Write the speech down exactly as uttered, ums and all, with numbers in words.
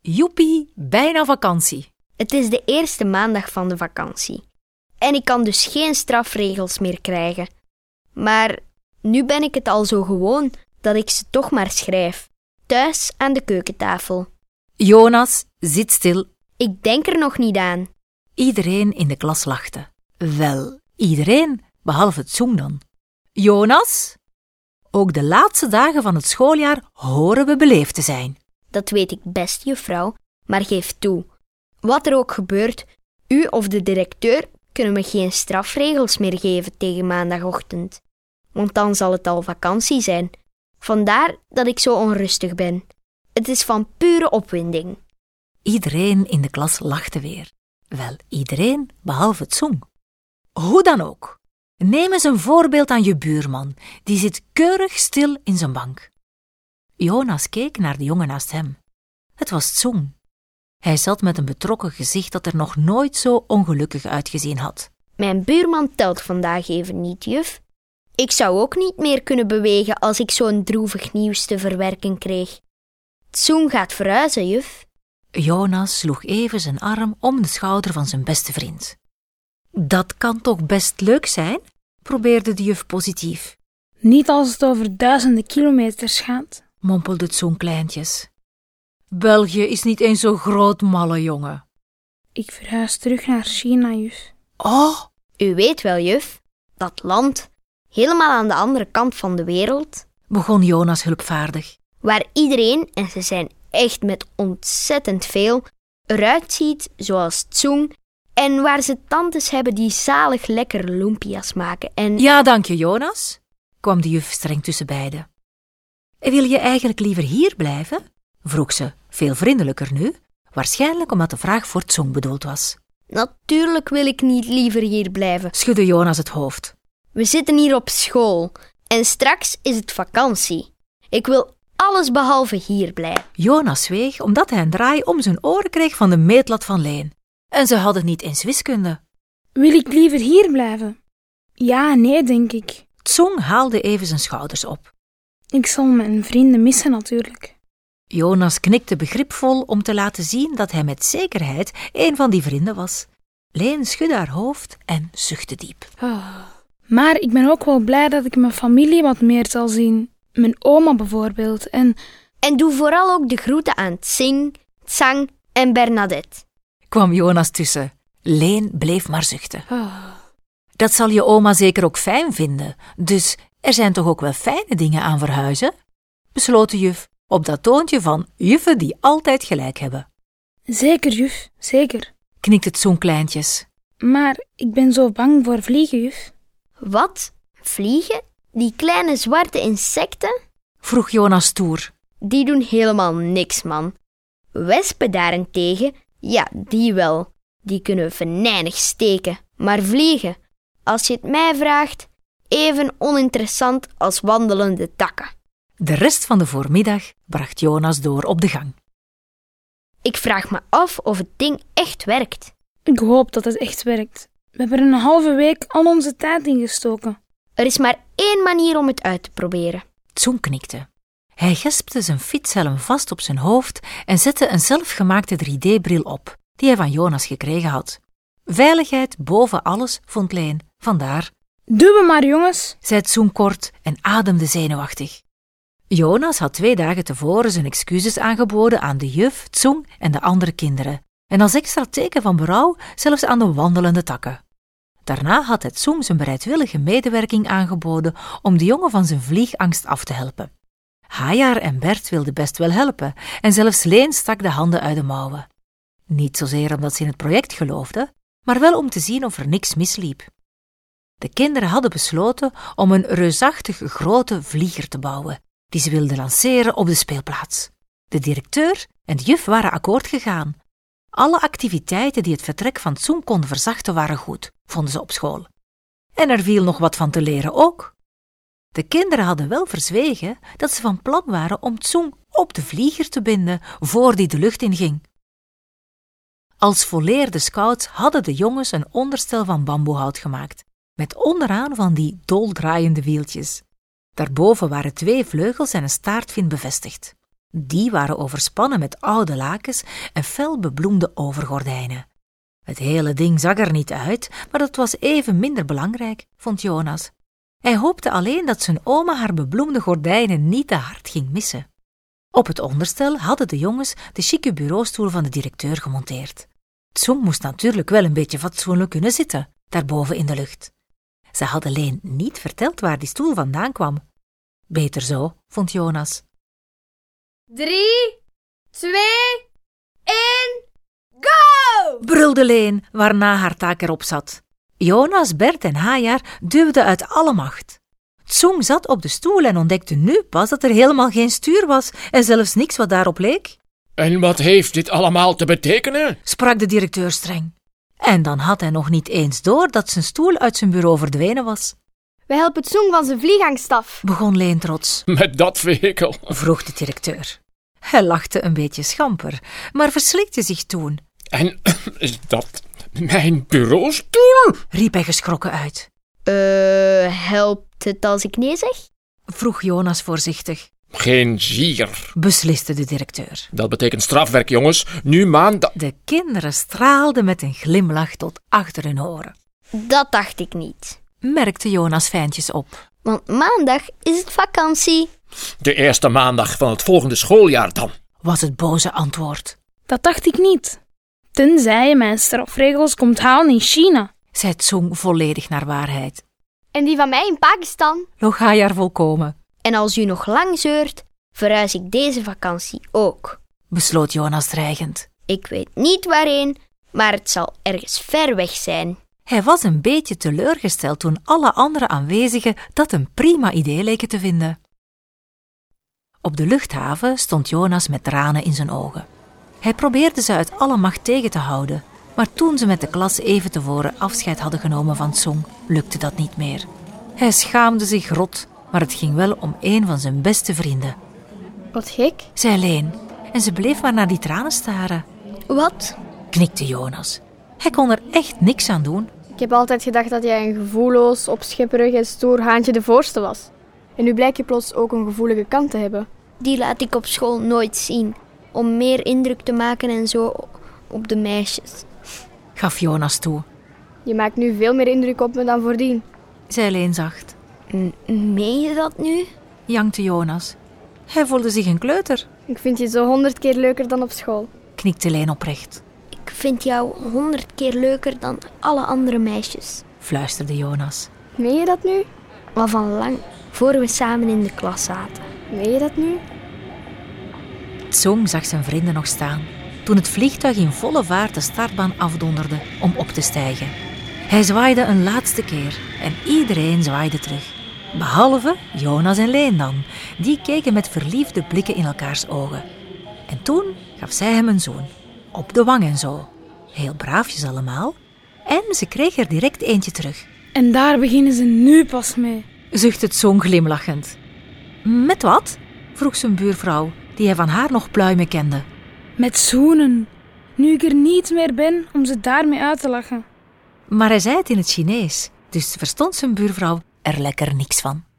Joepie, bijna vakantie. Het is de eerste maandag van de vakantie. En ik kan dus geen strafregels meer krijgen. Maar nu ben ik het al zo gewoon dat ik ze toch maar schrijf. Thuis aan de keukentafel. Jonas, zit stil. Ik denk er nog niet aan. Iedereen in de klas lachte. Wel, iedereen, behalve Tsung dan. Jonas? Ook de laatste dagen van het schooljaar horen we beleefd te zijn. Dat weet ik best, juffrouw, maar geef toe. Wat er ook gebeurt, u of de directeur kunnen me geen strafregels meer geven tegen maandagochtend. Want dan zal het al vakantie zijn. Vandaar dat ik zo onrustig ben. Het is van pure opwinding. Iedereen in de klas lachte weer. Wel, iedereen behalve Tsung. Hoe dan ook. Neem eens een voorbeeld aan je buurman. Die zit keurig stil in zijn bank. Jonas keek naar de jongen naast hem. Het was Tsung. Hij zat met een betrokken gezicht dat er nog nooit zo ongelukkig uitgezien had. Mijn buurman telt vandaag even niet, juf. Ik zou ook niet meer kunnen bewegen als ik zo'n droevig nieuws te verwerken kreeg. Tsung gaat verhuizen, juf. Jonas sloeg even zijn arm om de schouder van zijn beste vriend. Dat kan toch best leuk zijn? Probeerde de juf positief. Niet als het over duizenden kilometers gaat, mompelde Tsung kleintjes. België is niet eens zo groot, malle jongen. Ik verhuis terug naar China, juf. Oh! U weet wel, juf, dat land, helemaal aan de andere kant van de wereld, begon Jonas hulpvaardig, waar iedereen, en ze zijn echt met ontzettend veel, eruit ziet zoals Tsung, en waar ze tantes hebben die zalig lekker lumpia's maken en... Ja, dank je, Jonas, kwam de juf streng tussen beiden. Wil je eigenlijk liever hier blijven? Vroeg ze, veel vriendelijker nu, waarschijnlijk omdat de vraag voor Tsung bedoeld was. Natuurlijk wil ik niet liever hier blijven, schudde Jonas het hoofd. We zitten hier op school en straks is het vakantie. Ik wil alles behalve hier blijven. Jonas zweeg omdat hij een draai om zijn oren kreeg van de meetlat van Leen. En ze hadden niet eens wiskunde. Wil ik liever hier blijven? Ja, nee, denk ik. Tsung haalde even zijn schouders op. Ik zal mijn vrienden missen natuurlijk. Jonas knikte begripvol om te laten zien dat hij met zekerheid een van die vrienden was. Leen schudde haar hoofd en zuchtte diep. Oh. Maar ik ben ook wel blij dat ik mijn familie wat meer zal zien. Mijn oma bijvoorbeeld. En, en doe vooral ook de groeten aan Tsing, Tsang en Bernadette. Kwam Jonas tussen. Leen bleef maar zuchten. Oh. Dat zal je oma zeker ook fijn vinden. Dus er zijn toch ook wel fijne dingen aan verhuizen? Besloot de juf op dat toontje van juffen die altijd gelijk hebben. Zeker, juf, zeker. Knikte het zo'n kleintjes. Maar ik ben zo bang voor vliegen, juf. Wat? Vliegen? Die kleine zwarte insecten? Vroeg Jonas stoer. Die doen helemaal niks, man. Wespen daarentegen, ja, die wel. Die kunnen venijnig steken. Maar vliegen, als je het mij vraagt, even oninteressant als wandelende takken. De rest van de voormiddag bracht Jonas door op de gang. Ik vraag me af of het ding echt werkt. Ik hoop dat het echt werkt. We hebben er een halve week al onze tijd in gestoken. Er is maar één manier om het uit te proberen. Tsung knikte. Hij gespte zijn fietshelm vast op zijn hoofd en zette een zelfgemaakte drie D-bril op, die hij van Jonas gekregen had. Veiligheid boven alles, vond Leen. Vandaar. Doe maar, jongens, zei Tsung kort en ademde zenuwachtig. Jonas had twee dagen tevoren zijn excuses aangeboden aan de juf, Tsung en de andere kinderen. En als extra teken van berouw zelfs aan de wandelende takken. Daarna had hij Tsung zijn bereidwillige medewerking aangeboden om de jongen van zijn vliegangst af te helpen. Hajar en Bert wilden best wel helpen en zelfs Leen stak de handen uit de mouwen. Niet zozeer omdat ze in het project geloofden, maar wel om te zien of er niks misliep. De kinderen hadden besloten om een reusachtig grote vlieger te bouwen, die ze wilden lanceren op de speelplaats. De directeur en de juf waren akkoord gegaan. Alle activiteiten die het vertrek van Tsung konden verzachten waren goed, vonden ze op school. En er viel nog wat van te leren ook. De kinderen hadden wel verzwegen dat ze van plan waren om Tsung op de vlieger te binden voor die de lucht inging. Als volleerde scouts hadden de jongens een onderstel van bamboehout gemaakt, met onderaan van die doldraaiende wieltjes. Daarboven waren twee vleugels en een staartvin bevestigd. Die waren overspannen met oude lakens en fel bebloemde overgordijnen. Het hele ding zag er niet uit, maar dat was even minder belangrijk, vond Jonas. Hij hoopte alleen dat zijn oma haar bebloemde gordijnen niet te hard ging missen. Op het onderstel hadden de jongens de chique bureaustoel van de directeur gemonteerd. Tsung moest natuurlijk wel een beetje fatsoenlijk kunnen zitten, daarboven in de lucht. Ze hadden Leen niet verteld waar die stoel vandaan kwam. Beter zo, vond Jonas. Drie, twee, één, go! Brulde Leen, waarna haar taak erop zat. Jonas, Bert en Hajar duwden uit alle macht. Tsung zat op de stoel en ontdekte nu pas dat er helemaal geen stuur was en zelfs niks wat daarop leek. En wat heeft dit allemaal te betekenen? Sprak de directeur streng. En dan had hij nog niet eens door dat zijn stoel uit zijn bureau verdwenen was. Wij helpen Tsung van zijn vliegangstaf. Begon Leen trots. Met dat vehikel? Vroeg de directeur. Hij lachte een beetje schamper, maar verslikte zich toen. En is dat mijn bureaustoel? Riep hij geschrokken uit. Uh, helpt het als ik nee zeg? Vroeg Jonas voorzichtig. Geen zier, besliste de directeur. Dat betekent strafwerk, jongens. Nu maandag. De kinderen straalden met een glimlach tot achter hun oren. Dat dacht ik niet, merkte Jonas fijntjes op. Want maandag is het vakantie. De eerste maandag van het volgende schooljaar dan, was het boze antwoord. Dat dacht ik niet. Tenzij je mijn strafregels komt halen in China, zei Tsung volledig naar waarheid. En die van mij in Pakistan. Loog Hajar volkomen. En als u nog lang zeurt, verhuis ik deze vakantie ook, besloot Jonas dreigend. Ik weet niet waarheen, maar het zal ergens ver weg zijn. Hij was een beetje teleurgesteld toen alle andere aanwezigen dat een prima idee leken te vinden. Op de luchthaven stond Jonas met tranen in zijn ogen. Hij probeerde ze uit alle macht tegen te houden, maar toen ze met de klas even tevoren afscheid hadden genomen van Tsung, lukte dat niet meer. Hij schaamde zich rot, maar het ging wel om een van zijn beste vrienden. Wat gek, zei Leen, en ze bleef maar naar die tranen staren. Wat? Knikte Jonas. Hij kon er echt niks aan doen. Ik heb altijd gedacht dat jij een gevoelloos, opschepperig en stoer haantje de voorste was. En nu blijkt je plots ook een gevoelige kant te hebben. Die laat ik op school nooit zien, om meer indruk te maken en zo op de meisjes, gaf Jonas toe. Je maakt nu veel meer indruk op me dan voordien, zei Leen zacht. Meen je dat nu? Jankte Jonas. Hij voelde zich een kleuter. Ik vind je zo honderd keer leuker dan op school, knikte Leen oprecht. Ik vind jou honderd keer leuker dan alle andere meisjes, fluisterde Jonas. Meen je dat nu? Al van lang, voor we samen in de klas zaten. Meen je dat nu? Tsung zag zijn vrienden nog staan, toen het vliegtuig in volle vaart de startbaan afdonderde om op te stijgen. Hij zwaaide een laatste keer en iedereen zwaaide terug. Behalve Jonas en Leen dan, die keken met verliefde blikken in elkaars ogen. En toen gaf zij hem een zoen, op de wang en zo. Heel braafjes allemaal. En ze kreeg er direct eentje terug. En daar beginnen ze nu pas mee, zuchtte Tsung glimlachend. Met wat? vroeg zijn buurvrouw, die hij van haar nog pluimen kende. Met zoenen, nu ik er niet meer ben om ze daarmee uit te lachen. Maar hij zei het in het Chinees, dus verstond zijn buurvrouw er lekker niks van.